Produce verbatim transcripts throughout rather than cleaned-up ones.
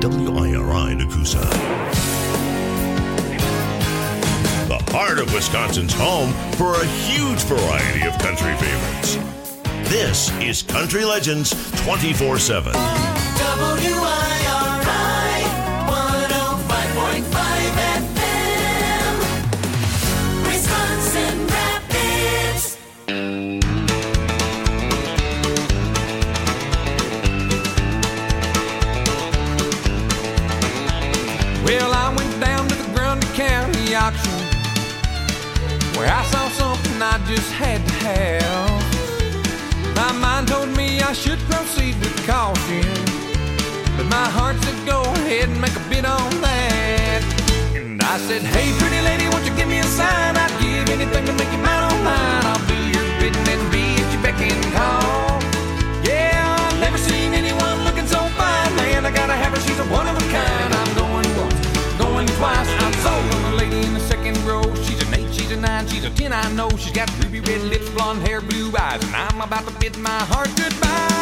W I R I Nakusa. The heart of Wisconsin's home for a huge variety of country favorites. This is Country Legends twenty-four seven. W I R I one oh five point five F M, Wisconsin Rapids. Well, I went down to the Grundy County auction where I saw something I just had to have. My mind told me I should proceed with caution, but my heart said go ahead and make a bid on that. And I said, hey pretty lady, won't you give me a sign? I'd give anything to make you mine on mine. I'll do your bidding and be at your beck and call. Yeah, I've never seen anyone looking so fine, man. I gotta have her, she's a one of a kind. I'm going once, going twice. I'm sold on the lady in the second row. She's an eight, she's a nine, she's a ten, I know. She's got ruby red lips, blonde hair, blue eyes, and I'm about to bid my heart goodbye.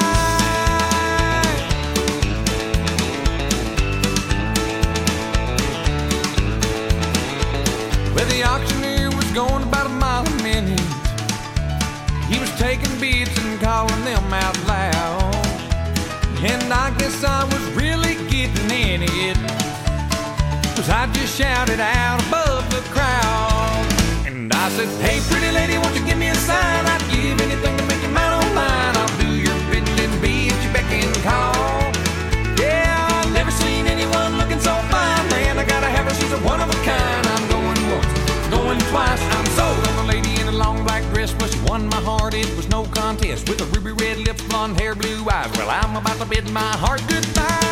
Well, the auctioneer was going about a mile a minute. He was taking bids and calling them out loud, and I guess I was really getting in it, 'cause I just shouted out above the crowd. And I said, hey pretty lady, won't you give me a sign? I'd give anything to make you mine on mine. I'll do your bidding and be at your beck and call. Yeah, I've never seen anyone looking so fine, man. I gotta have her, she's a one of a kind. I'm going once, going twice. I'm sold on the lady in a long black dress. Well, she won my heart, it was no contest. With the ruby red lips, blonde hair, blue eyes. Well, I'm about to bid my heart goodbye.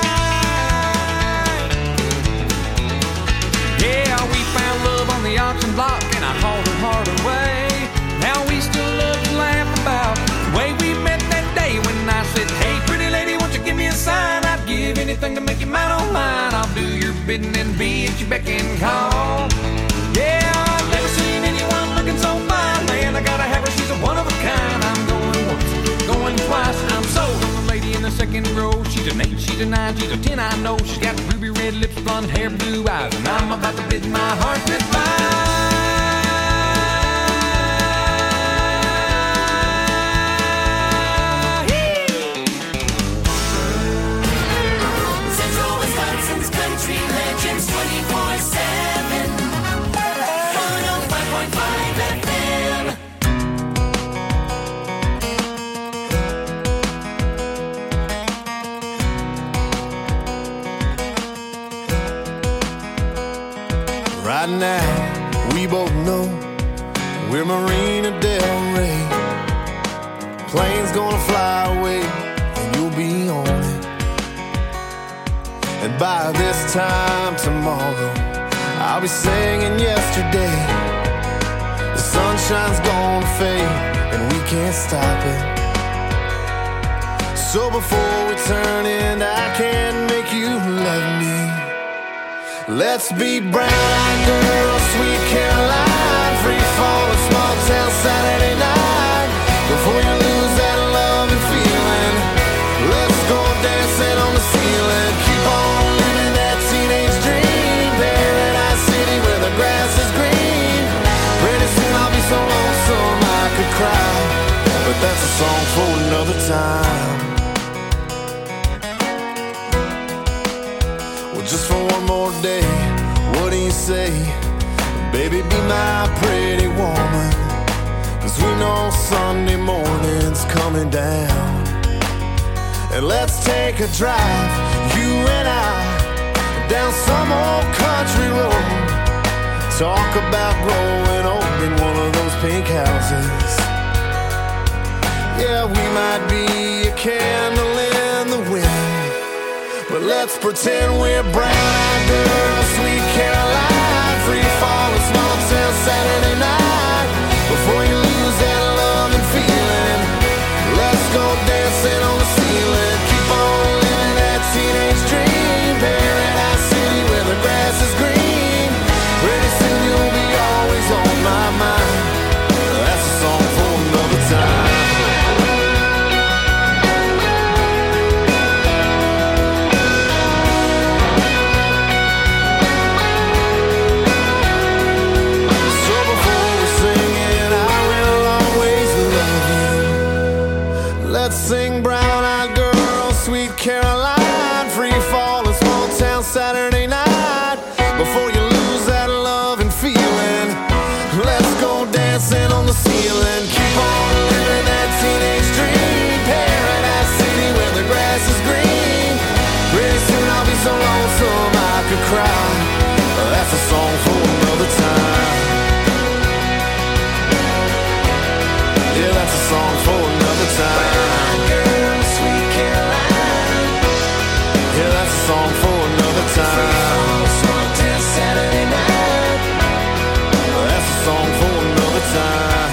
Yeah, we found love on the auction block, and I hauled her heart away. Now we still love to laugh about the way we met that day when I said, hey pretty lady, won't you give me a sign? I'd give anything to make you mine on mine. I'll do your bidding and be at your beck and call. Yeah, I've never seen anyone looking so fine, man. I gotta have her, she's a one of a kind. I'm going once, going twice. I'm sold on the lady in the second row. She's an eight, she's a nine, she's a ten, I know. She's got ruby red lips, blonde hair, blue eyes, and I'm about to bid my heart goodbye. Central Wisconsin's Country Legends twenty-four seven, one oh five point five F M. Right now, we both know we're Marina Del Rey. Plane's gonna fly away, and you'll be on it. And by this time tomorrow, I'll be singing yesterday. The sunshine's gonna fade, and we can't stop it. So before we turn in, I can't make you love me. Let's be brown-eyed girls, sweet Caroline, free fall, a small town Saturday night. Before you lose that love and feeling, let's go dancing on the ceiling. Keep on living that teenage dream, Paradise City where the grass is green. Pretty soon I'll be so lonesome I could cry, but that's a song for another time. Well, just for one more day, what do you say? Baby, be my pretty woman, 'cause we know Sunday morning's coming down. And let's take a drive, you and I, down some old country road. Talk about growing old in one of those pink houses. Yeah, we might be a candle in the wind, but let's pretend we're brown-eyed girls, sweet Caroline, free fall, a small town Saturday night. Before you lose that love and feeling, let's go dancing on the ceiling. Keep on living that teenage dream, Paradise City where the grass is green. Pretty soon you'll be always on my mind. That's a song for another time. sing, brown-eyed girl, sweet Caroline, free fall and small town Saturday night. Before you lose that love and feeling, let's go dancing on the ceiling. Keep on living that teenage dream, Paradise City where the grass is green. Pretty soon I'll be so lonesome I could cry. That's a song for another time. Yeah, that's a song for another time. Brown girl, sweet Caroline. Yeah, that's a song for another time. Small town Saturday night. That's a song for another time.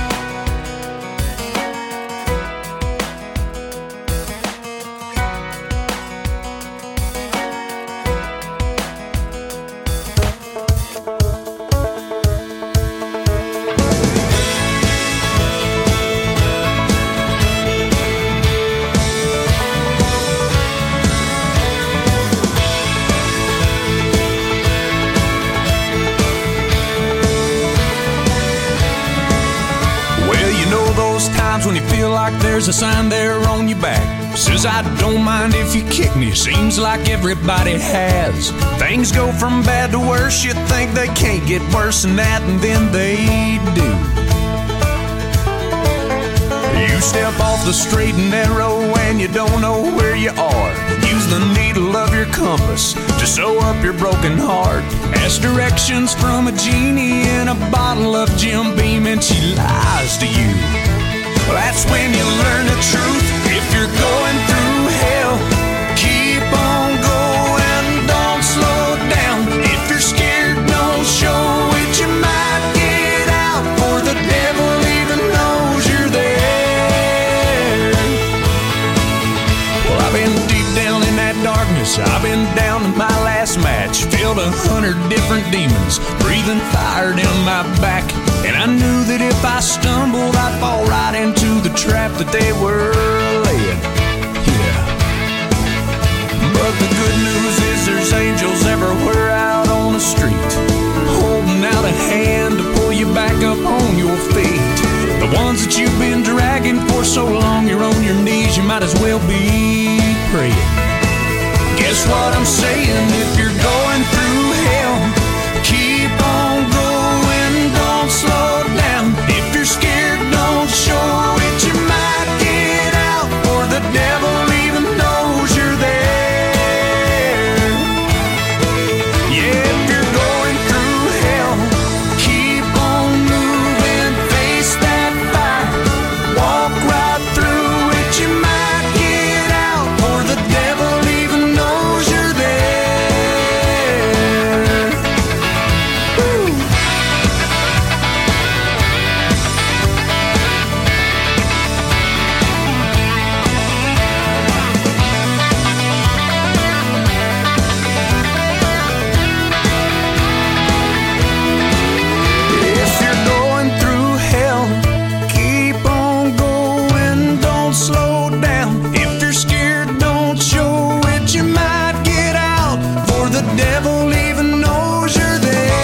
When you feel like there's a sign there on your back says I don't mind if you kick me, seems like everybody has. Things go from bad to worse, you think they can't get worse than that, and then they do. You step off the straight and narrow and you don't know where you are. Use the needle of your compass to sew up your broken heart. Ask directions from a genie in a bottle of Jim Beam and she lies to you. That's when you learn the truth. If you're going through hell, keep on going, don't slow down. If you're scared, don't show it, you might get out, for the devil even knows you're there. Well, I've been deep down in that darkness, I've been down to my last match, filled a hundred different demons, breathing fire down my back. And I knew that if I stumbled, I'd fall right into the trap that they were laying. Yeah. But the good news is there's angels everywhere out on the street, holding out a hand to pull you back up on your feet. The ones that you've been dragging for so long, you're on your knees, you might as well be praying. Guess what I'm saying? If you're going through hell, keep on going, don't slow down. If you're scared, don't show it, you might get out, for the devil even knows you're there. Yeah, if you're going through hell, keep on moving, face that fire, walk right through it, you might get out, for the devil even knows you're there. Woo. If you're going through hell, keep on going, don't slow down. If you're scared, don't show it, you might get out, for the devil even knows you're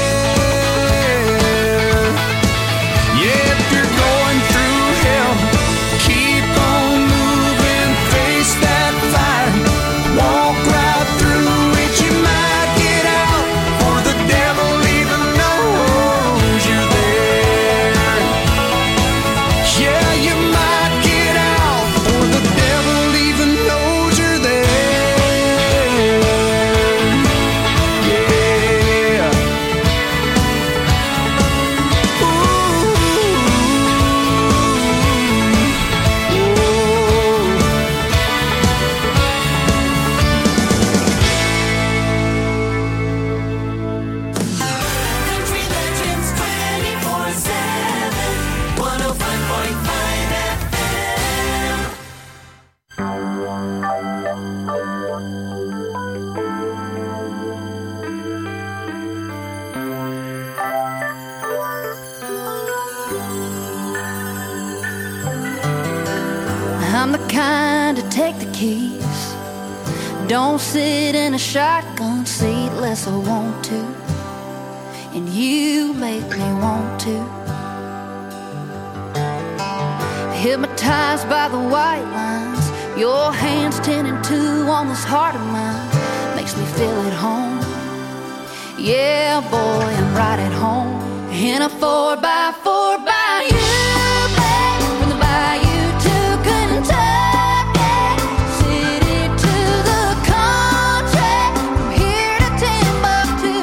there. Yeah, if you're going through hell, keep on moving, face that fire, walk right through it, you might get out, for the devil even knows you're there. Yeah, you might get out, for the devil even knows you're there. Yeah. Country Legends twenty-four seven, one oh five point five F M. I'm the kind to take the keys, don't sit in a shotgun seat unless I want to, and you make me want to. Hypnotized by the white lines, Your hands ten and two on this heart of mine makes me feel at home. Yeah, boy, I'm right at home in a four by four by you, babe, from the bayou to Kentucky, city to the country, from here to Timbuktu.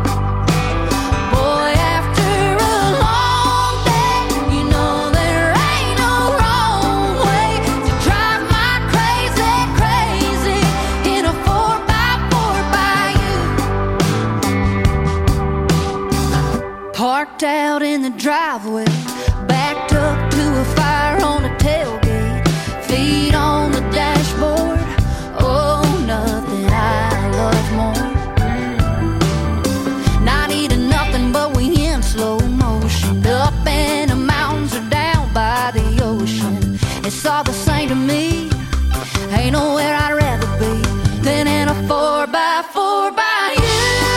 Boy, after a long day, you know there ain't no wrong way to drive my crazy, crazy in a four by four by you. Parked out in the driveway, backed up to a fire on a tailgate, feet on the dashboard. Oh, nothing I love more. Not eating nothing, but we in slow motion, up in the mountains or down by the ocean. It's all the same to me. Ain't nowhere I'd rather be than in a four by four by you.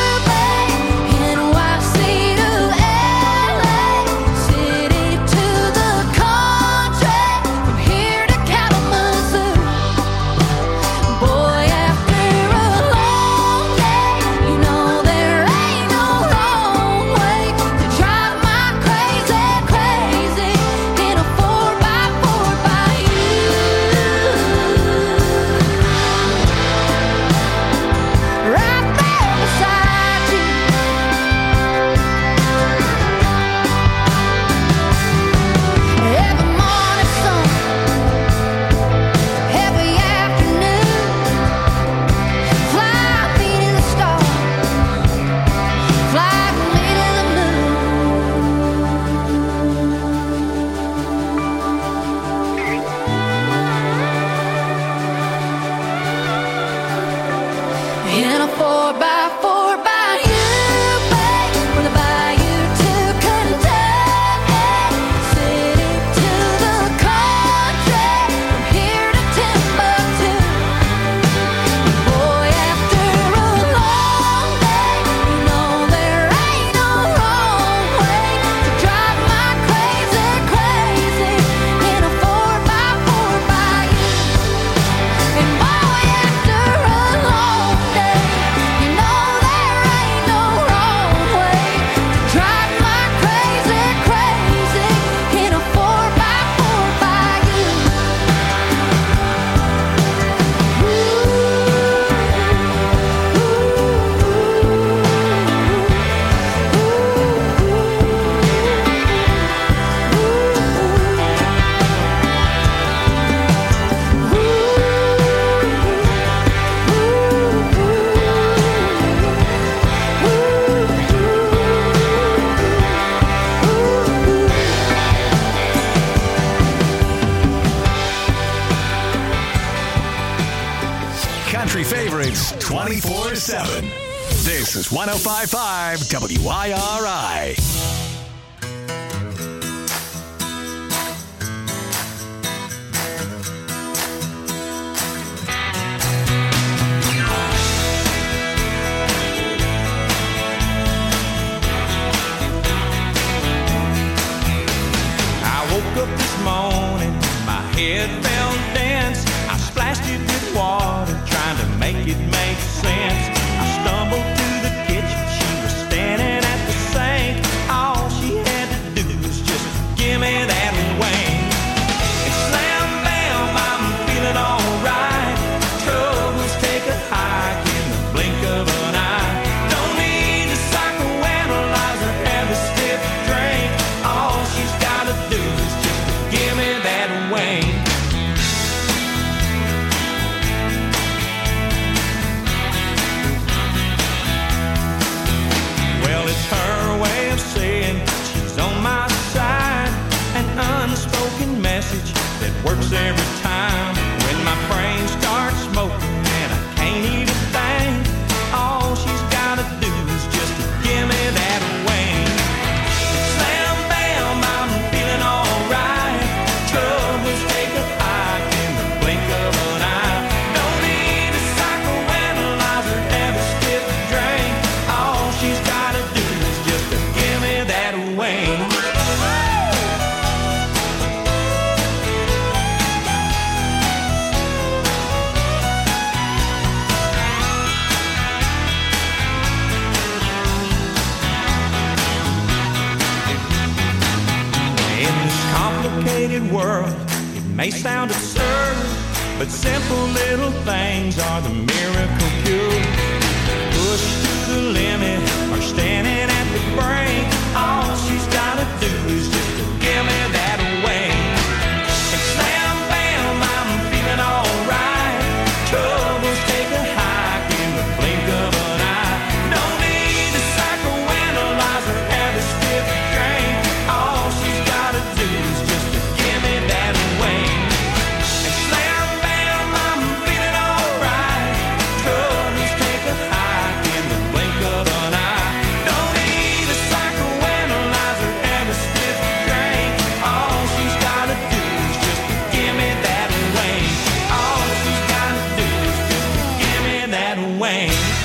In a four by four by you, babe, from the bayou to Kentucky, city to the country, from here to Timbuktu. Boy, after a long day, you know there ain't no wrong way to drive my crazy, crazy in a four by four by you. And boy, after a long day, you know there ain't no wrong way to drive my crazy, crazy in a four by four by you. Country favorites twenty-four seven. This is one oh five point five W I R I. I woke up this morning, my head felt dense. I splashed it with water, trying to make it make sense. I stumbled to the kitchen, she was standing at the sink. All she had to do was just give me that wing. And slam bam, I'm feeling alright. Troubles take a hike in the blink of an eye. Don't need to psychoanalyze or have a stiff drink. All she's gotta do is just give me that wing. world. It may sound absurd, but simple little things are the miracle cure. Pushed to the limit or standing at the brink, all she's gotta do is just to give me that away. And slam bam, I'm feeling alright. Troubles take a hike in the blink of an eye. No need to psychoanalyze or have a stiff drink. All she's gotta do is just to give me that away. And slam bam, I'm feeling alright. Troubles take a hike in the blink of an eye. No need to psychoanalyze or have a stiff drink. All she's gotta do is just to give me that away. All she's gotta do is just to give me that away.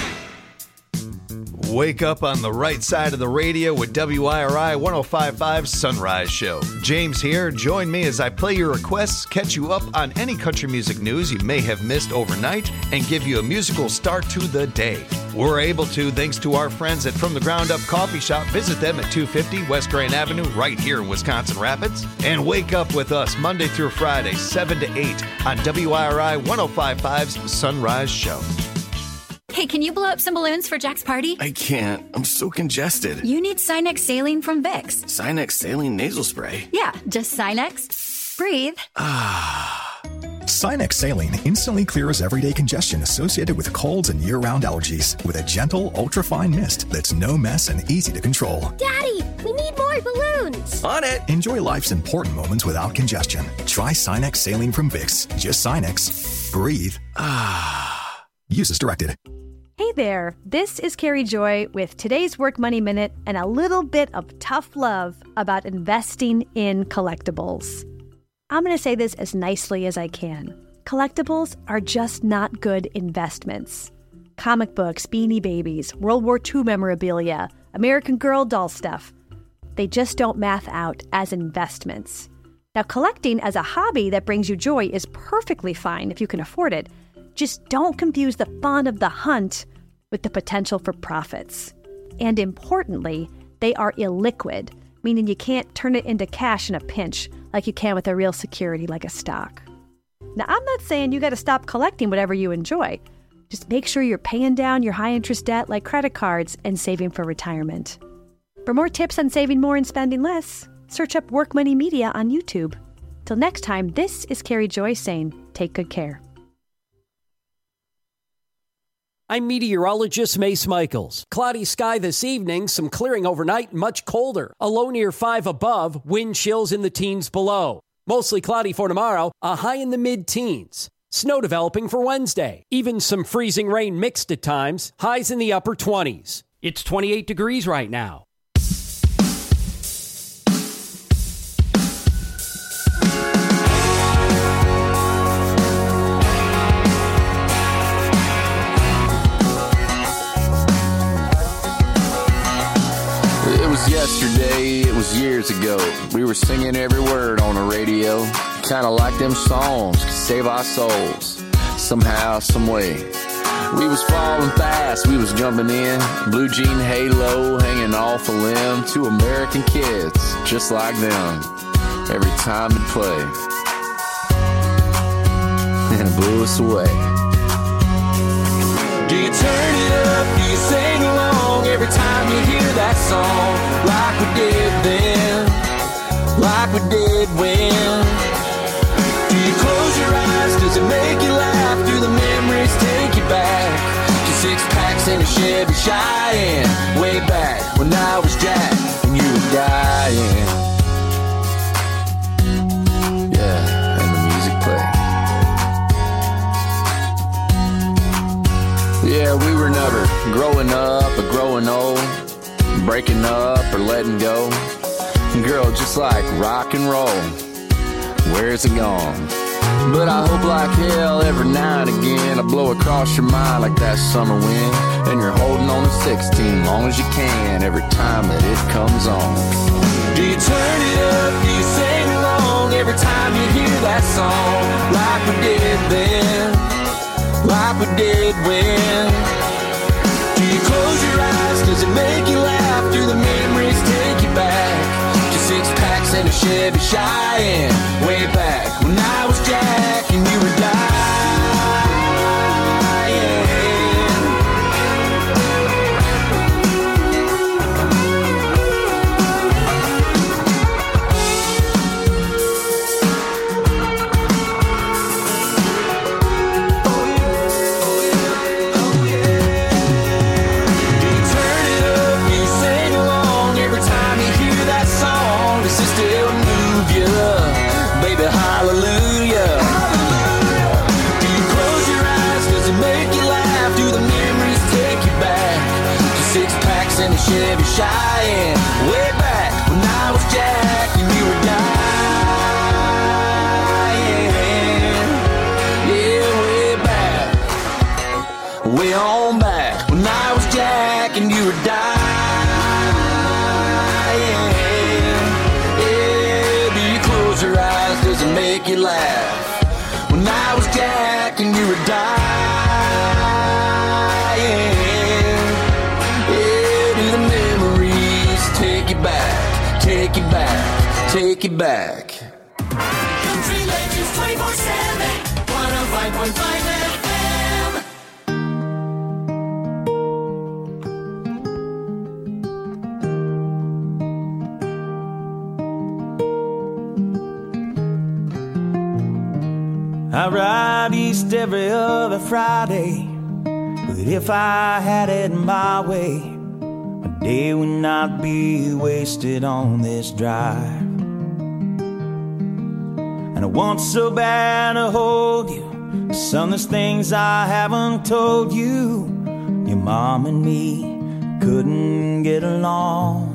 Wake up on the right side of the radio with W I R I one oh five point five Sunrise Show. James here. Join me as I play your requests, catch you up on any country music news you may have missed overnight, and give you a musical start to the day. We're able to thanks to our friends at From the Ground Up Coffee Shop. Visit them at two fifty West Grand Avenue right here in Wisconsin Rapids. And wake up with us Monday through Friday, seven to eight on W I R I one oh five point five's Sunrise Show. Hey, can you blow up some balloons for Jack's party? I can't. I'm so congested. You need Sinex Saline from Vicks. Sinex Saline Nasal Spray? Yeah, just Sinex. Breathe. Ah. Sinex Saline instantly clears everyday congestion associated with colds and year-round allergies with a gentle, ultra-fine mist that's no mess and easy to control. Daddy, we need more balloons. On it. Enjoy life's important moments without congestion. Try Sinex Saline from Vicks. Just Sinex. Breathe. Ah. Use as directed. Hey there, this is Carrie Joy with today's Work Money Minute and a little bit of tough love about investing in collectibles. I'm going to say this as nicely as I can. Collectibles are just not good investments. Comic books, Beanie Babies, World War Two memorabilia, American Girl doll stuff. They just don't math out as investments. Now, collecting as a hobby that brings you joy is perfectly fine if you can afford it. Just don't confuse the fun of the hunt with the potential for profits. And importantly, they are illiquid, meaning you can't turn it into cash in a pinch like you can with a real security like a stock. Now, I'm not saying you got to stop collecting whatever you enjoy. Just make sure you're paying down your high-interest debt like credit cards and saving for retirement. For more tips on saving more and spending less, search up Work Money Media on YouTube. Till next time, this is Carrie Joy saying, take good care. I'm meteorologist Mace Michaels. Cloudy sky this evening, some clearing overnight, much colder. A low near five above, wind chills in the teens below. Mostly cloudy for tomorrow, a high in the mid-teens. Snow developing for Wednesday. Even some freezing rain mixed at times, highs in the upper twenties. It's twenty-eight degrees right now. Yesterday, it was years ago. We were singing every word on the radio. Kinda like them songs could save our souls. Somehow, some way. We was falling fast, we was jumping in. Blue jean halo hanging off a limb. Two American kids, just like them. Every time it played. And it blew us away. Do you turn it up? Do you sing along every time you hear that song? Like we did then, like we did when. Do you close your eyes? Does it make you laugh? Do the memories take you back to six packs in a Chevy Cheyenne? Way back when I was Jack and you were dying. Yeah, and the music played. Yeah, we were never growing up or growing old, breaking up or letting go. Girl, just like rock and roll, where's it gone? But I hope like hell every now and again I blow across your mind like that summer wind, and you're holding on to sixteen long as you can every time that it comes on. Do you turn it up? Do you sing along every time you hear that song? Like we did then, like we did when. Do you close your eyes? Does it make you laugh? Do the memories take you back to six packs and a a Chevy Cheyenne. Way back when I was Jack and you were dying. Hallelujah. Do you close your eyes? Does it make you laugh? Do the memories take you back to six packs and a Chevy Cheyenne? Way back when I was Jack and you were dying. Yeah, way back, way on back when I was Jack and you were dying. Your eyes, does it make you laugh? When I was Jack and you were dying. Yeah, do the memories take you back, take you back, take you back. Country Legends twenty-four seven, one oh five point five F M. I ride east every other Friday, but if I had it my way, my day would not be wasted on this drive. And I want so bad to hold you, son, there's things I haven't told you. Your mom and me couldn't get along,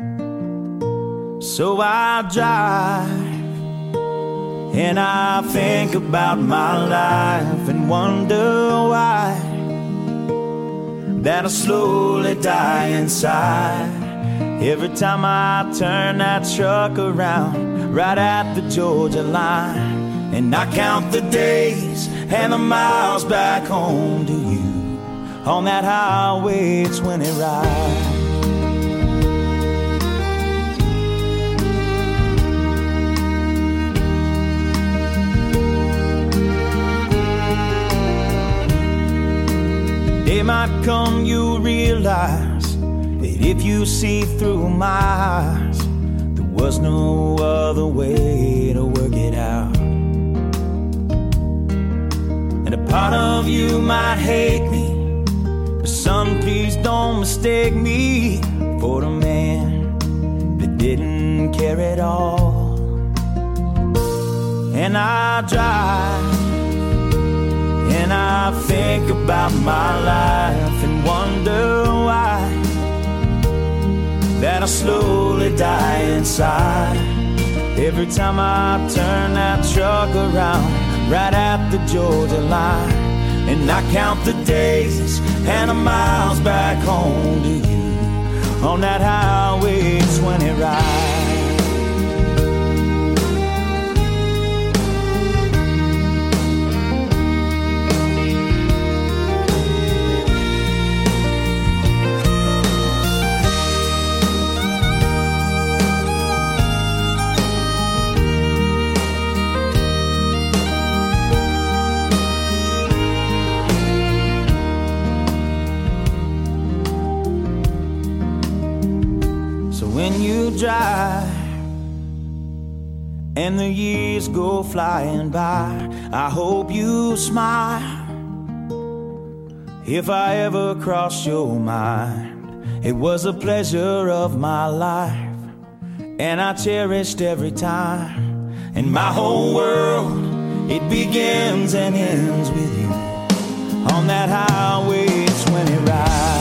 so I drive. And I think about my life and wonder why that I slowly die inside every time I turn that truck around right at the Georgia line. And I count the days and the miles back home to you on that highway twenty ride. Day might come, you realize that if you see through my eyes, there was no other way to work it out. And a part of you might hate me, but son, please don't mistake me for the man that didn't care at all. And I drive, and I think about my life and wonder why that I slowly die inside every time I turn that truck around right at the Georgia line. And I count the days and the miles back home to you on that highway twenty ride. When you drive and the years go flying by, I hope you smile. If I ever crossed your mind, it was a pleasure of my life, and I cherished every time. And my whole world, it begins and ends with you on that highway twenty ride.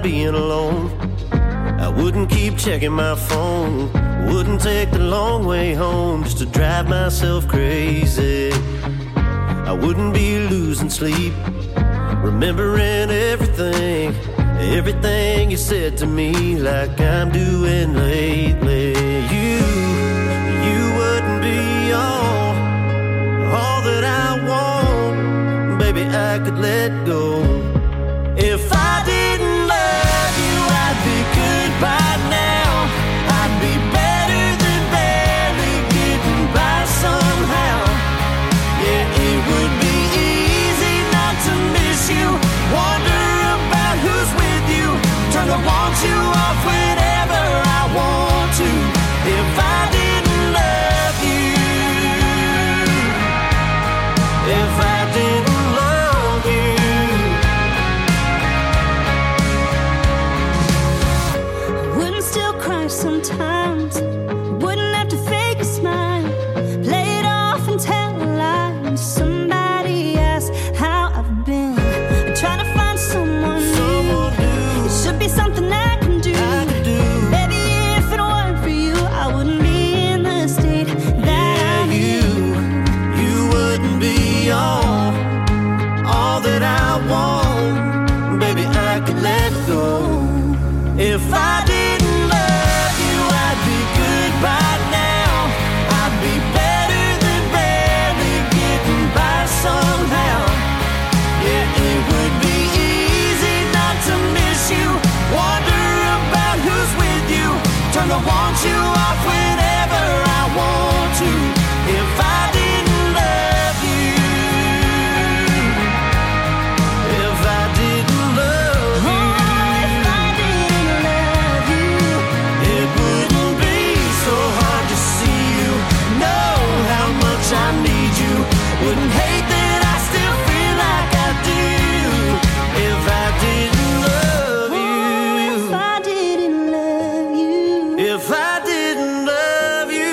being alone. I wouldn't keep checking my phone, wouldn't take the long way home just to drive myself crazy. I wouldn't be losing sleep, remembering everything, everything you said to me, like I'm doing lately. You, you wouldn't be all, all that I want. Baby, I could let go. If I didn't love you, I'd be good by now. I'd be better than barely getting by somehow. Yeah, it would be easy not to miss you, wonder about who's with you, turn the want you off whenever I want to. If I didn't love you, if I didn't love you. Wouldn't still cry sometimes, wouldn't have to fake a smile, play it off and tell a lie. Somebody asked how I've been, I'm trying to find someone new. It should be something I can do. Baby, if it weren't for you, I wouldn't be in the state that I'm in. You wouldn't be all, all that I want. Baby, I could let go. If I didn't love you, I'd be good by now. I'd be better than barely getting by somehow. Yeah, it would be easy not to miss you, wonder about who's with you, turn the want you off whenever I want to. If I didn't love you, if I didn't love you, it wouldn't be so hard to see you, know how much I need you, wouldn't hate that I still feel like I do. If I didn't love you, If I didn't love you, if I didn't love you,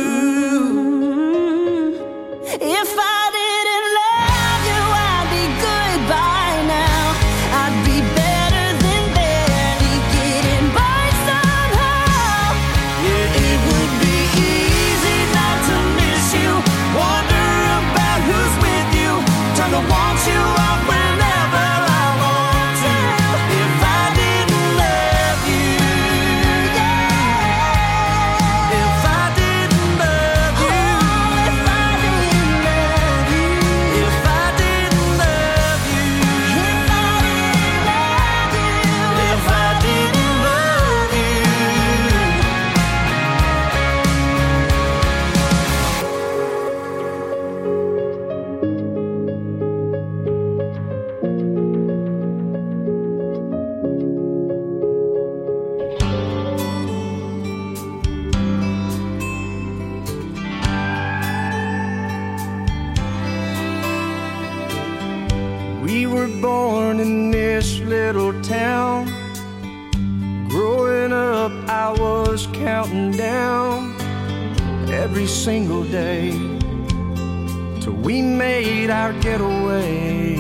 if I didn't love you, I'd be good by now. I'd be better than barely getting by somehow. yeah, it would be easy not to miss you, wonder about who's with you, turn the want you off whenever I want to. If I didn't love you, yeah. If I didn't love you, if I didn't love you, if I didn't love you, if I didn't love you, if I didn't love you. We were born in this little town. Growing up, I was counting down every single day till we made our getaway.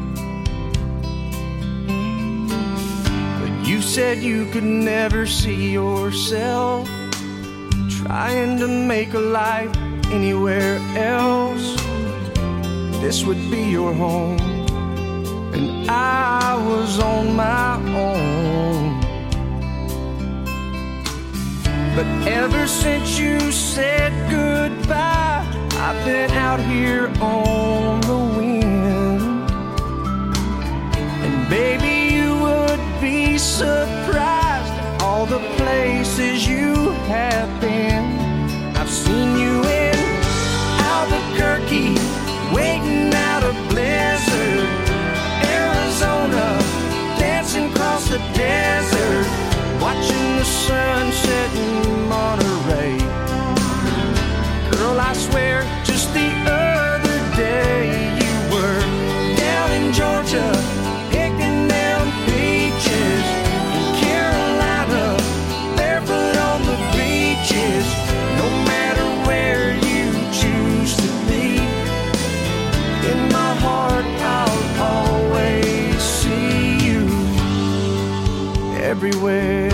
But you said you could never see yourself trying to make a life anywhere else. This would be your home, and I was on my own. But ever since you said goodbye, I've been out here on the wind. And baby, you would be surprised at all the places you have been. I've seen you in Albuquerque, waiting out a blizzard, Arizona, dancing across the desert, watching the sunset in Monterey. Girl, I swear, just the other day you were down in Georgia, picking down peaches, in Carolina, barefoot on the beaches. No matter where you choose to be, in my heart I'll always see you. everywhere.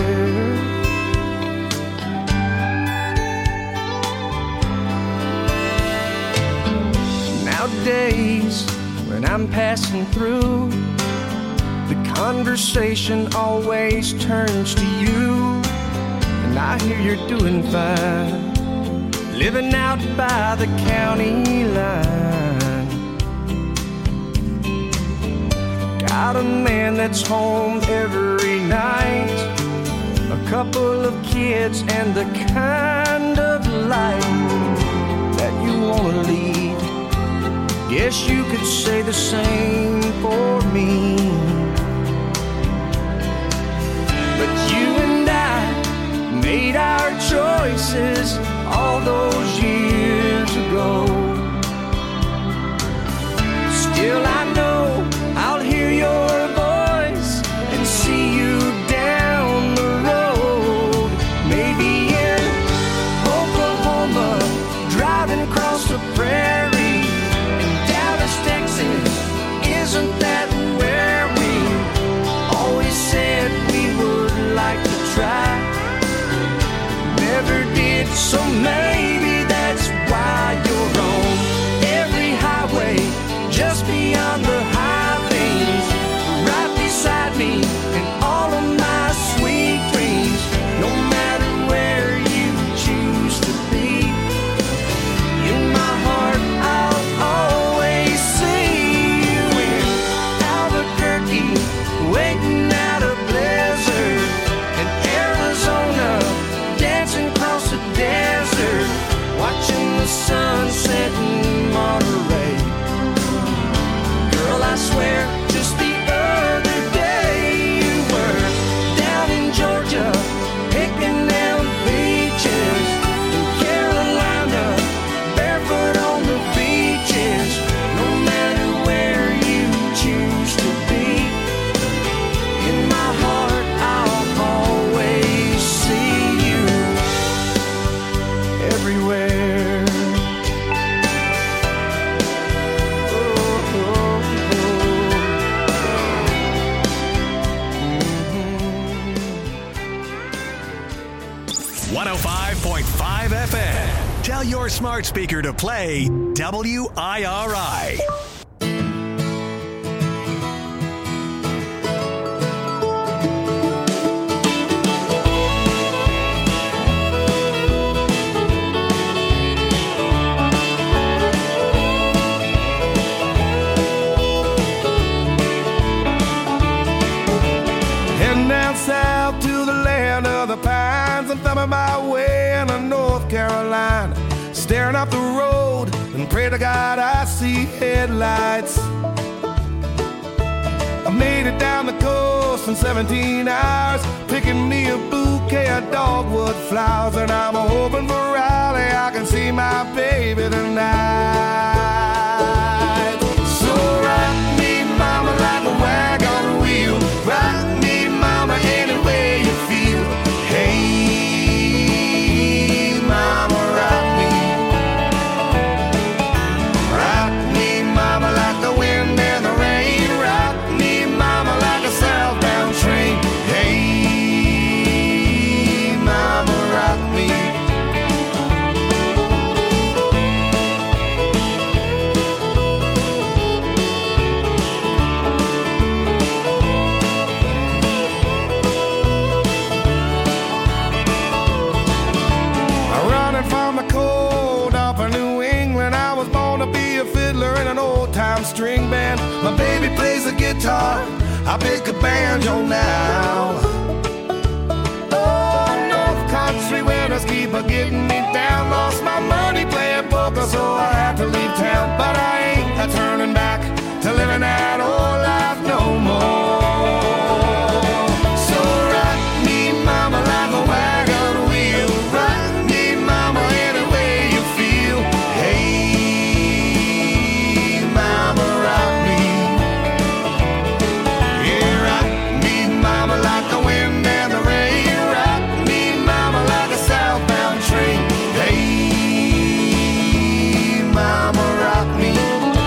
Nowadays, when I'm passing through, the conversation always turns to you. And I hear you're doing fine, living out by the county line. Got a man that's home every night, a couple of kids, and the kind of life that you want to lead. Guess you could say the same for me. But you and I made our choices all those years ago. Still I know I'll hear your voice and see you down the road. Maybe in Oklahoma, driving across the prairie. In Dallas, Texas, isn't that where we always said we would like to try? Never did, so maybe that's why you're on every highway, just beyond the high things, right beside me in all of my sweet dreams. No matter where you choose to be, in my heart I'll always see you in Albuquerque, waiting out a blizzard, in Arizona, dancing across the desert, watching the sunset in Monterey. Girl, I swear, just the other day you were down in Georgia, picking down beaches, in Carolina, barefoot on the beaches. No matter where you choose to be, in my heart I'll always see you everywhere. one oh five point five F M. Tell your smart speaker to play W I R I. Heading down south to the land of the pines, and thumbing my way into North Carolina, staring up the road and pray to God I see headlights. I made it down the coast in seventeen hours, picking me a bouquet of dogwood flowers, and I'm hoping for Raleigh I can see my baby tonight. So rock me, mama, like a wagon wheel. Rock me, mama, any way you feel. Hey, mama, rock me. Rock me, mama, like the wind and the rain. Rock me, mama, like a southbound train. Hey, mama, rock me. Running from the cold up in New England, I was born to be a fiddler in an old-time string band. My baby plays the guitar, I pick a banjo now. Oh, North Country winters keep a getting me down. Lost my money playing poker, so I had to leave town. But I ain't a turning back to living that old life no more. So rock me, mama, like a wagon wheel. Rock me, mama, any way you feel. Hey, mama, rock me. Yeah, rock me, mama, like the wind and the rain. Rock me, mama, like a southbound train. Hey, mama, rock me.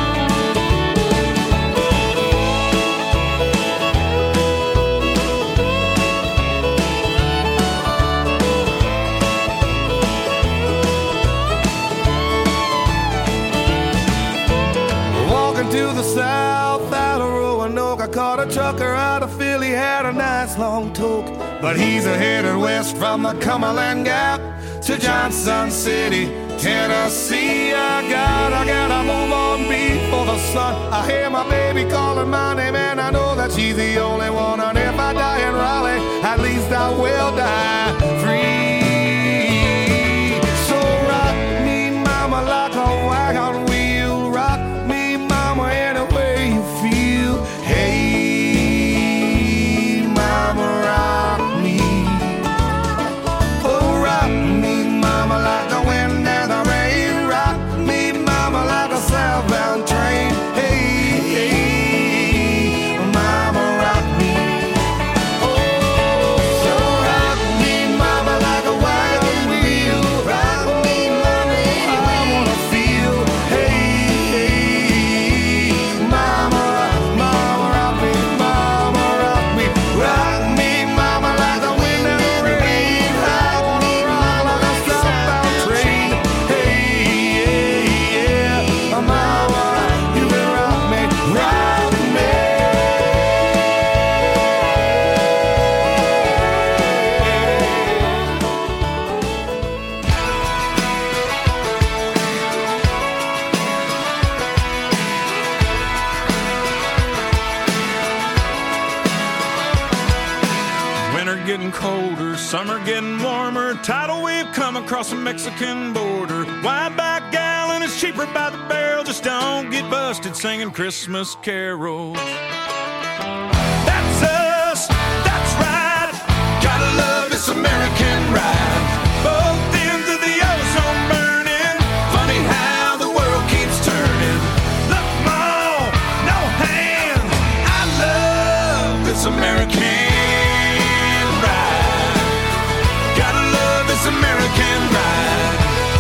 to the south out of Roanoke. I caught a trucker out of Philly, had a nice long toke. But he's a headed west from the Cumberland Gap to Johnson City, Tennessee. I got, I gotta move on before the sun. I hear my baby calling my name, and I know that she's the only one. And if I die in Raleigh, at least I will die free. So rock me, mama, like a wagon wheel. Rock me, mama, any way you feel. Hey, mama, rock me. Oh, rock me, mama, like the wind and the rain. Rock me, mama, like a southbound train. Hey, hey, mama, rock me. Oh, so rock me, mama, like a wagon wheel. Rock me, mama, I wanna feel. Hey, hey, mama, mama, rock me, mama, rock me. Rock me, mama, like the wind and the rain. I wanna rock like a southbound train. Hey, hey, yeah, mama, you can rock me, rock me. Winter getting colder, summer getting warmer. Tidal wave come across the Mexican border. Wide back gallon is cheaper by the barrel. Just don't get busted singing Christmas carols. That's us, that's right. Gotta love this American ride. Both ends of the ozone burning. Funny how the world keeps turning. Look, Mom, no hands. I love this American ride. Gotta love this American ride.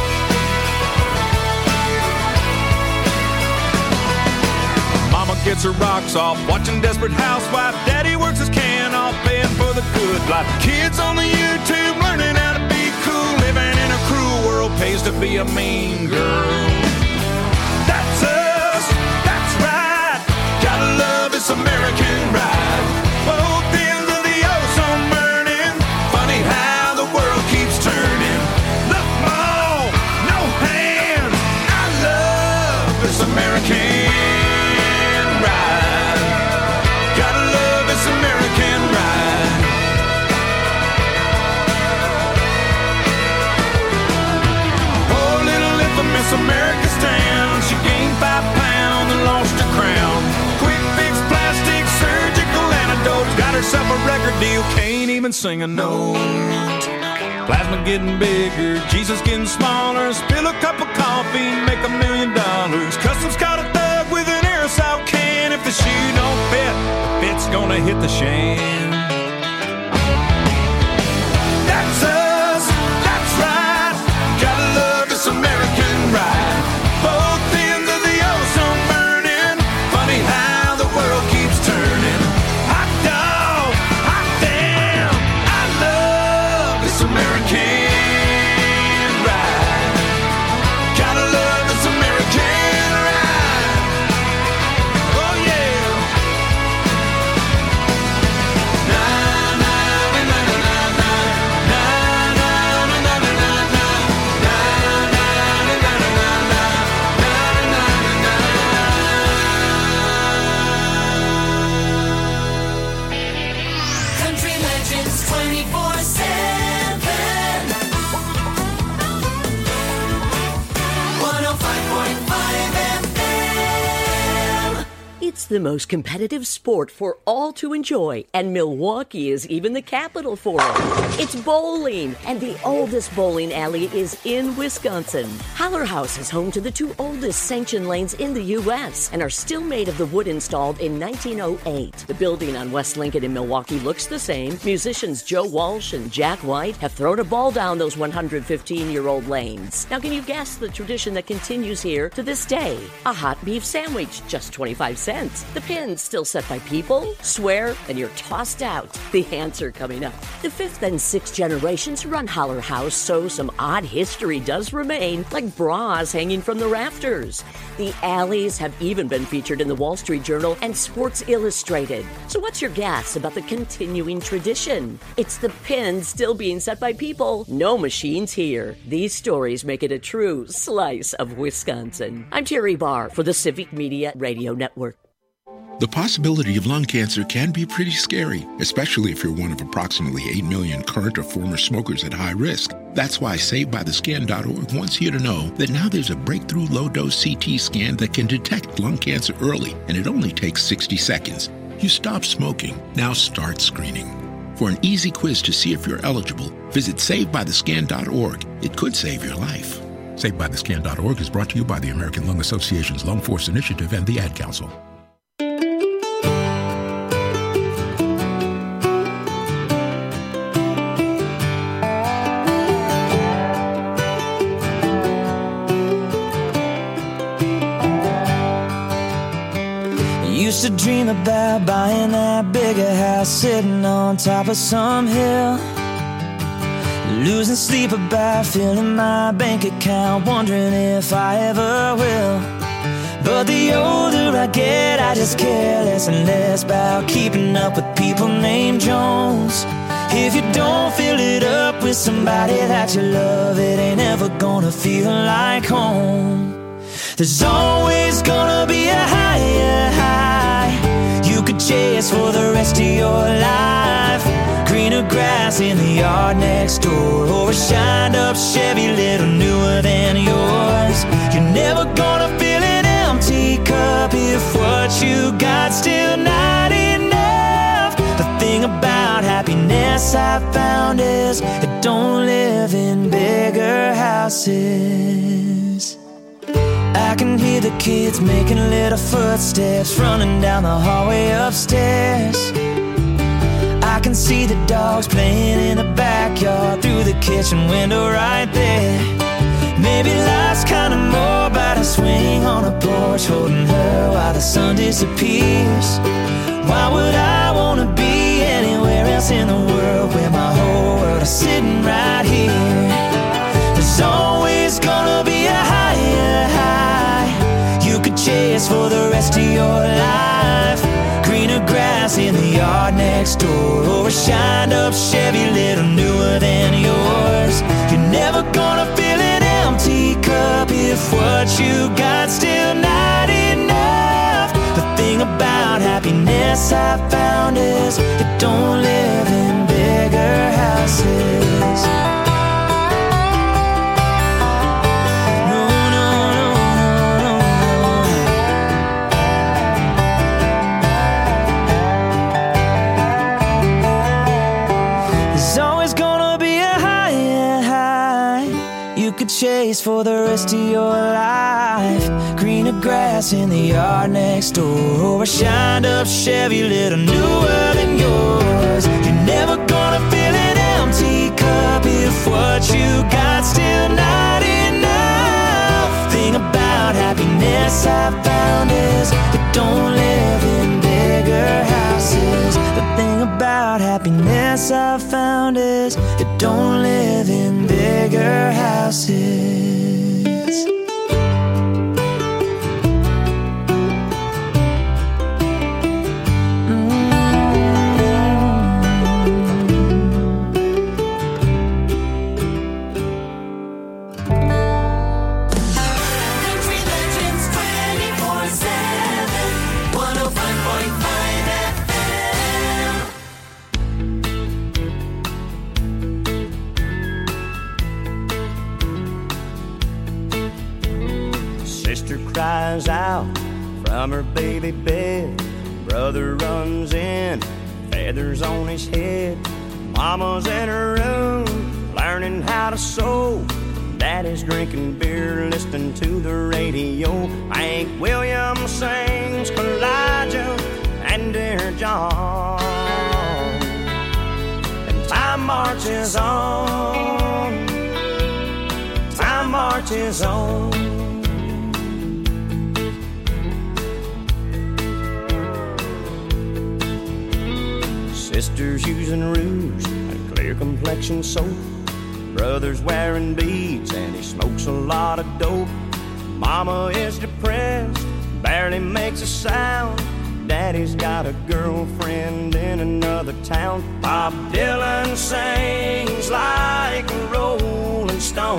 Mama gets her rocks off, watching Desperate Housewife. Daddy works his can off, paying for the good life. Kids on the YouTube learning how to be cool. Living in a cruel world pays to be a mean girl. That's us, that's right. Gotta love this American ride. Both ends of the ozone burning. Funny how the world keeps turning. Look, Mom, no hands. I love this American ride. Gotta love this American ride. Poor little infamous America's town. She gained five pounds and lost her crown. Quick fix, plastic, surgical antidotes. Got herself a record deal, can't even sing a note. Plasma getting bigger, Jesus getting smaller. Spill a cup of coffee, make a million dollars. Customs caught a thug with an aerosol can. If the shoe don't fit, the fit's gonna hit the shan. That's us, that's right. Gotta love this American ride. Both ends of the ozone burning. Funny how the world keeps turning. Hot dog, hot damn. I love this American ride. Gotta love this American ride. Oh yeah. Na na na na na na na na na na na na na Country Legends twenty-four seven. one oh five point five F M. It's the most competitive sport for all to enjoy, and Milwaukee is even the capital for it. It's bowling, and the oldest bowling alley is in Wisconsin. Holler House is home to the two oldest sanctioned lanes in the U S and are still made of the wood installed in nineteen oh eight. The building on West Lincoln in Milwaukee looks the same. Musicians Joe Walsh and Jack White have thrown a ball down those one hundred fifteen-year-old lanes. Now, can you guess the tradition that continues here to this day? A hot beef sandwich, just twenty-five cents. percent. The pin's still set by people. Swear, and you're tossed out. The answer coming up. The fifth and sixth generations run Holler House, so some odd history does remain, like bras hanging from the rafters. The alleys have even been featured in the Wall Street Journal and Sports Illustrated. So what's your guess about the continuing tradition? It's the pin still being set by people. No machines here. These stories make it a true slice of Wisconsin. I'm Terry Barr for the Civic Media Radio Network. The possibility of lung cancer can be pretty scary, especially if you're one of approximately eight million current or former smokers at high risk. That's why Saved By The Scan dot org wants you to know that now there's a breakthrough low-dose C T scan that can detect lung cancer early, and it only takes sixty seconds. You stop smoking, now start screening. For an easy quiz to see if you're eligible, visit Saved By The Scan dot org. It could save your life. Saved By The Scan dot org is brought to you by the American Lung Association's Lung Force Initiative and the Ad Council. Used to dream about buying that bigger house, sitting on top of some hill, losing sleep about filling my bank account, wondering if I ever will. But the older I get, I just care less and less about keeping up with people named Jones. If you don't fill it up with somebody that you love, it ain't ever gonna feel like home. There's always gonna be a higher high you could chase for the rest of your life. Greener grass in the yard next door, or a shined up Chevy little newer than yours. You're never gonna fill an empty cup if what you got still not enough. The thing about happiness I found is it don't live in bigger houses. I can hear the kids making little footsteps running down the hallway upstairs. I can see the dogs playing in the backyard through the kitchen window right there. Maybe life's kinda more about a swing on a porch, holding her while the sun disappears. Why would I wanna be anywhere else in the world where my whole world is sitting right here? There's always gonna be a higher high you could chase for the rest of your life. Greener grass in the yard next door, or a shined up Chevy little newer than yours. You're never gonna fill an empty cup if what you got still not enough. The thing about happiness I found is it don't live in bigger houses. Chase for the rest of your life. Greener grass in the yard next door, or a shined up Chevy little newer than yours. You're never gonna fill an empty cup if what you got still not enough. Thing about happiness I found is it don't live in bigger houses. The thing about happiness I found is it don't live in bigger houses. Cries out from her baby bed. Brother runs in, feathers on his head. Mama's in her room, learning how to sew. Daddy's drinking beer, listening to the radio. Hank Williams sings Elijah and Dear John. And time marches on, time marches on. Sisters using rouge and clear complexion soap. Brother's wearing beads and he smokes a lot of dope. Mama is depressed, barely makes a sound. Daddy's got a girlfriend in another town. Bob Dylan sings like a rolling stone,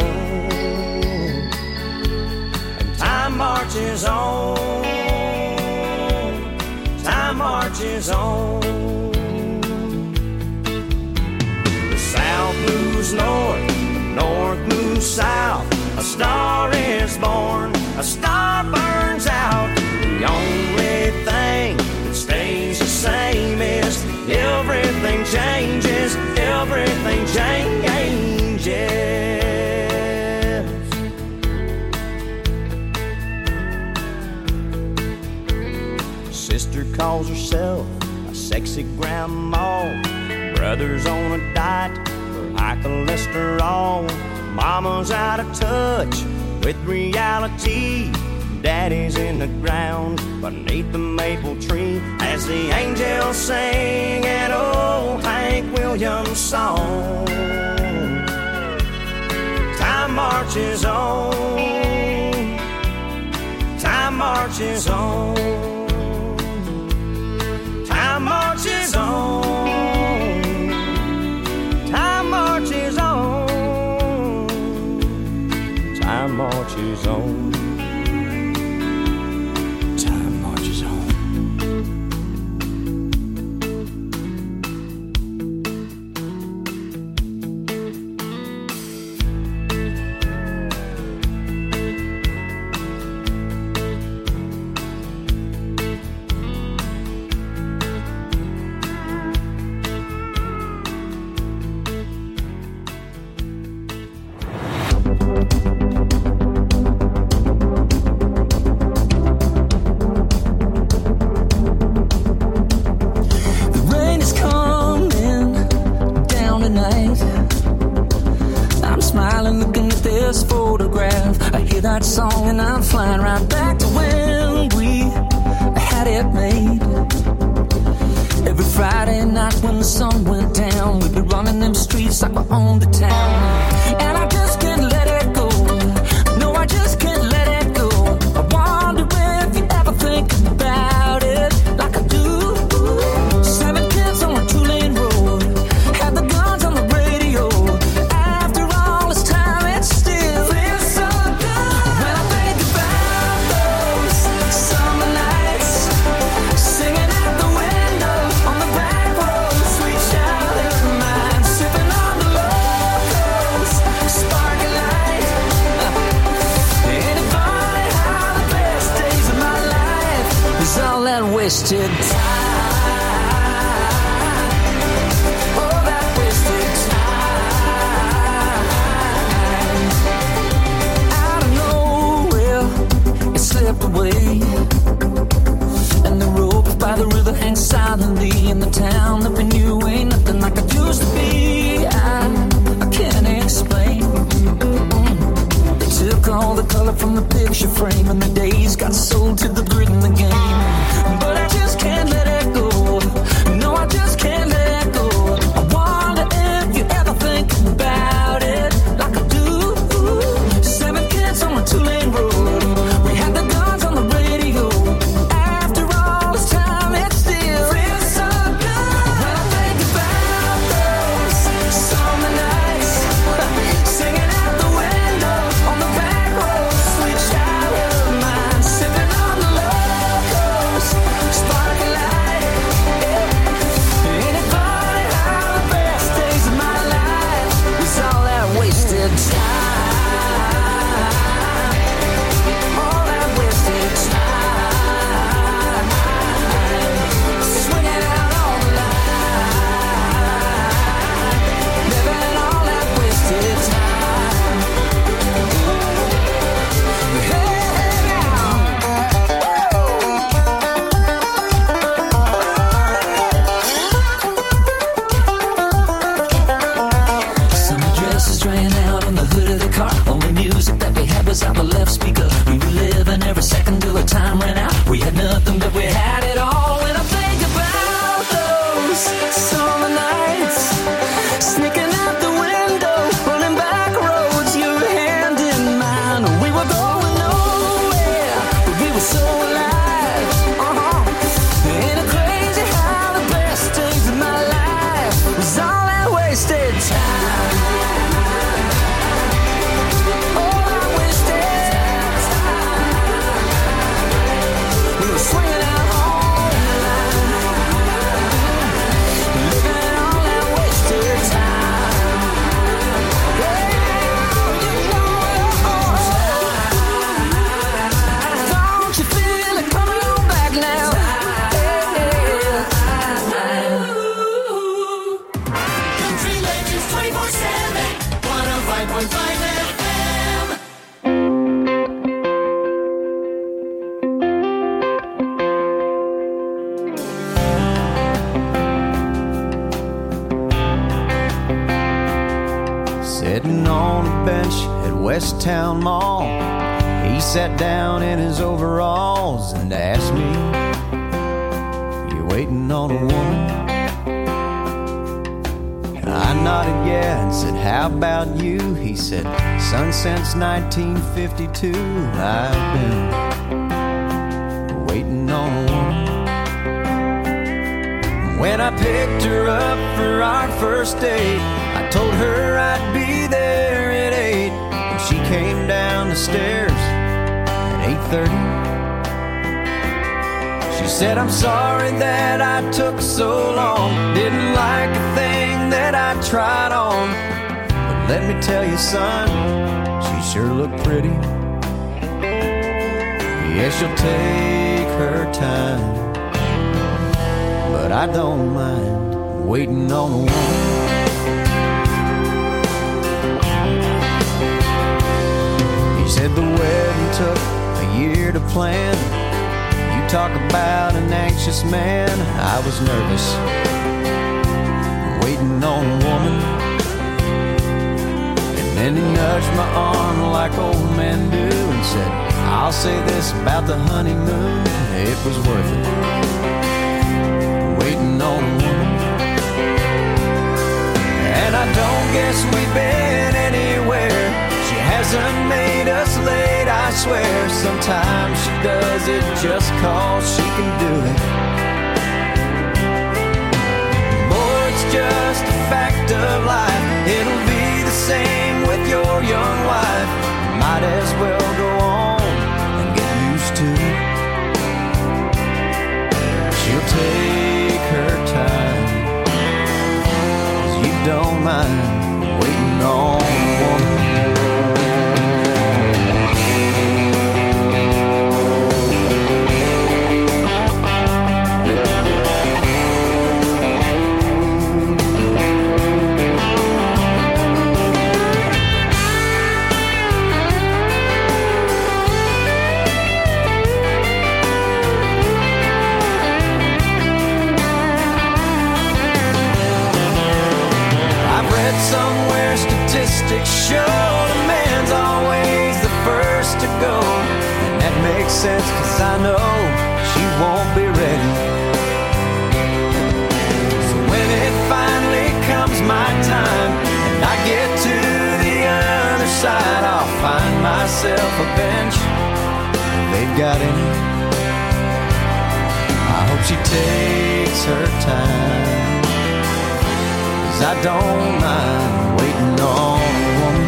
and time marches on, time marches on. The South moves north, the North moves south. A star is born, a star burns out. The only thing that stays the same is everything changes, everything changes. Sister calls herself a sexy grandma. Brother's on a diet for high cholesterol. Mama's out of touch with reality. Daddy's in the ground beneath the maple tree as the angels sing an old Hank Williams song. Time marches on, time marches on, time marches on, time marches on, time marches on. That song and I'm flying right back to when we had it made. Every Friday night when the sun went down, we'd be running them streets like we owned the town. And I just can't let it go. No, I just can't let it go. I wonder if you ever think about it like I do. Seven kids on a two-lane road, had the guns on the radio. After all this time, it still feels so good. Wasted time. Oh, that wasted time. Out of nowhere, it slipped away, and the rope by the river hangs silently in the town that we knew ain't nothing like it used to be. I, I can't explain. They took all the color from the picture frame, and the days got sold to the grit in the game. But I just can't let it go. No, I just can't let it go. I wonder if you ever think about it like I do. Seven kids on a two-lane road, we had the guns on the radio. After all this time, it still feels so good. When I think about those summer nights, singing out the window on the back road, sweet child of mine, sipping on the love coast, sparkling light. Ain't it funny how the best days of my life was all that wasted time? All that wasted time, swinging out on the line, living all that wasted time. Hey, now. Summer dresses drying out on the hood of the car. Only music that we had was out the left speaker. We were living every second till the time ran out. We had nothing, but we had it all. When I think about those songs. West Town Mall. He sat down in his overalls and asked me, "You waiting on a woman?" I nodded yeah and said, "How about you?" He said, "Son, since nineteen fifty-two I've been waiting on a woman." When I picked her up for our first date, I told her I'd be there at eight, and she came down the stairs at eight thirty. She said, "I'm sorry that I took so long, didn't like a thing that I tried on, but let me tell you, son, she sure looked pretty. Yeah, she'll take her time, but I don't mind waiting on a woman." He said the wedding took a year to plan. You talk about an anxious man. I was nervous, waiting on a woman. And then he nudged my arm like old men do and said, "I'll say this about the honeymoon, it was worth it, waiting on a woman." And I don't guess we've been anywhere. She hasn't made us late, I swear. Sometimes she does it just cause she can do it. Boy, it's just a fact of life. It'll be the same with your young wife. Might as well go on and get used to it. She'll take her time, 'cause you don't mind waiting on a woman. Somewhere statistics show the man's always the first to go. And that makes sense, 'cause I know she won't be ready. So when it finally comes my time and I get to the other side, I'll find myself a bench they've got in it. I hope she takes her time, 'cause I don't mind waiting on a woman.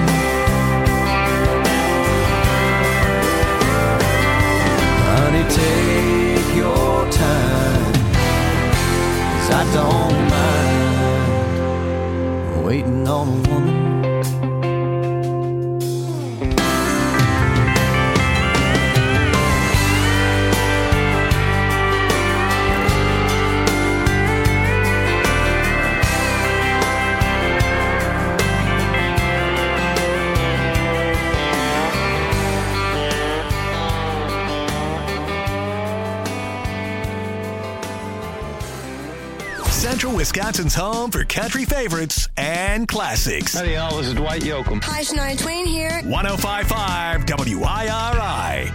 Honey, take your time, 'cause I don't mind waiting on a woman. Central Wisconsin's home for country favorites and classics. Howdy, y'all. This is Dwight Yoakam. Hi, Shania Twain here. one oh five point five W I R I.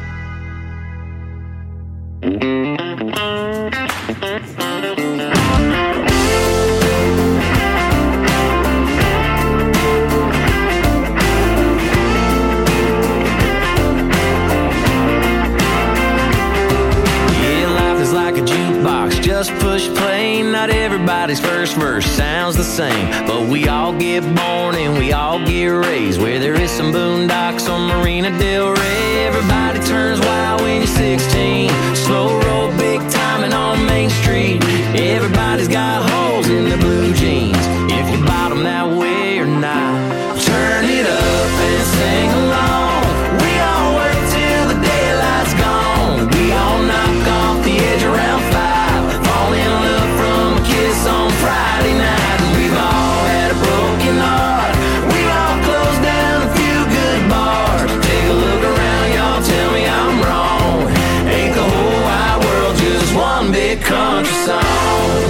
Just push play, not everybody's first verse sounds the same, but we all get born and we all get raised where there is some boondocks on Marina Del Rey. Everybody turns wild when you're sixteen, slow roll, big timing on Main Street. Everybody's got holes in their blue jeans, if you bottom that way or not. Turn it up and sing along, we all work till the daylight's gone. We all knock off the edge around five, fall in love from a kiss on Friday night. And we've all had a broken heart, we've all closed down a few good bars. Take a look around, y'all, tell me I'm wrong. Ain't the whole wide world just one big country song?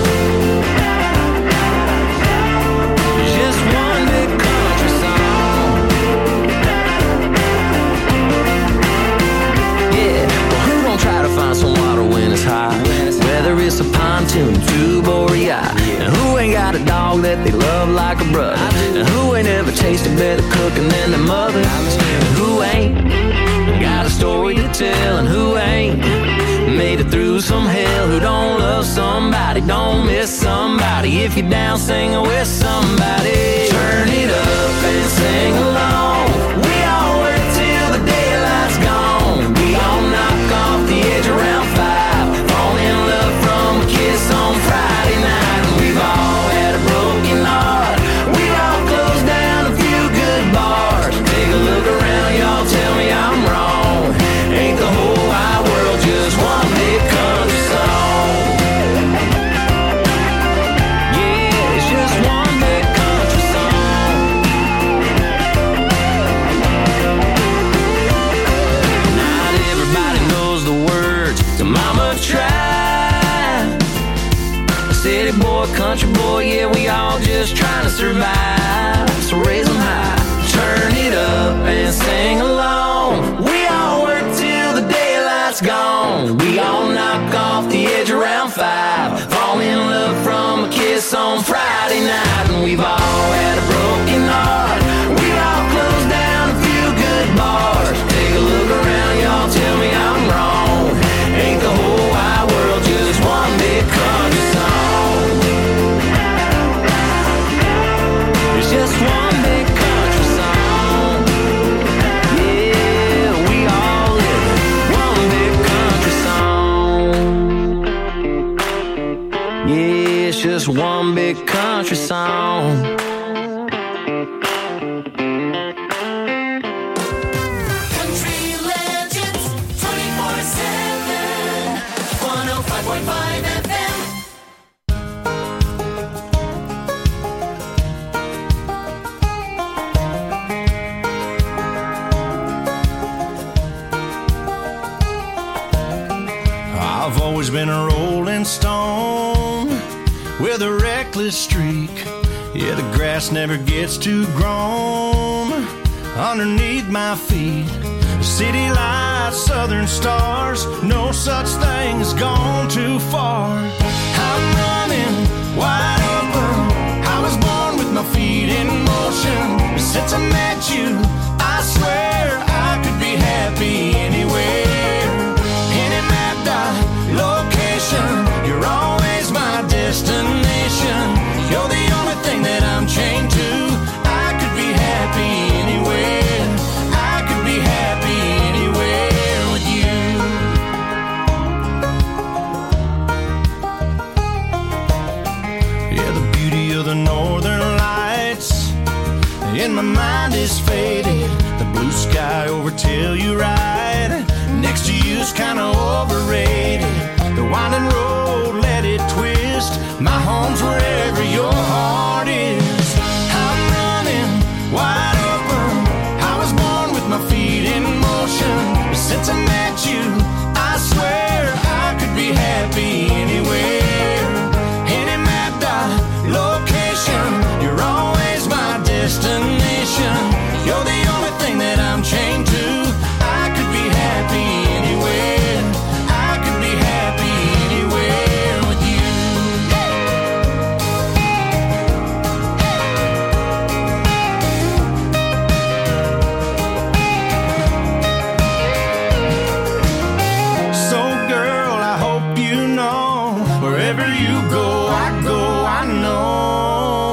Just one big country song. whether it's a pontoon, tube, or a yacht. And who ain't got a dog that they love like a brother? And who ain't ever tasted better cooking than their mother? And who ain't got a story to tell? And who ain't made it through some hell? Who don't love somebody, don't miss somebody? If you're down singing with somebody, turn it up and sing along. We all work till the daylight's gone. We all knock off the edge around five, fall in love from a kiss on Friday night. And we've all had a broken heart, we've all closed down a few good bars. Take a look around, y'all, tell me I'm wrong. Ain't the whole wide world just one big country song? Yeah, it's just one big country song. Not everybody knows the words to Mama Tried. A city boy, country boy, yeah, we all just trying to survive. So raise them high, turn it up and sing along. We all work till the daylight's gone. We all knock off the edge around five, fall in love from a kiss on Friday night. And we've all had a broken heart, we've all closed down a few good bars. Take a look around, y'all, tell me I'm wrong. Ain't the whole wide world just one big country song? It's just one big country song. Yeah, we all live one big country song. Yeah, it's just one big country song. Country legends, twenty-four seven, one oh five point five F M. I've always been a rolling stone with a reckless streak. Yeah, the grass never gets too grown underneath my feet. City lights, southern stars, no such thing as gone too far. I'm running wide open, I was born with my feet in motion. Since I met you, I swear I could be happy anywhere. Any map dot location, you're always my destination. You're the only thing that I'm chained to. I could be happy anywhere, I could be happy anywhere with you. Yeah, the beauty of the northern lights in my mind is faded. The blue sky over Telluride next to you's kinda overrated. The winding road, let it twist. My home's wherever your heart is. I'm running wide open, I was born with my feet in motion. Since I met you, I swear I could be happy anywhere. Any map dot location, you're always my destination. You're the only thing that I'm chained to. I could be happy anywhere, I could be happy anywhere with you. So girl, I hope you know, wherever you go, I